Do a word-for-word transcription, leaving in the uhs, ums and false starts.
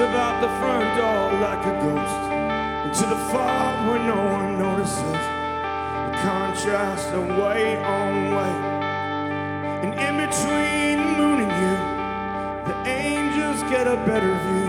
slip out the front door like a ghost into the fog where no one notices. The contrast of weight on weight, and in between the moon and you, the angels get a better view.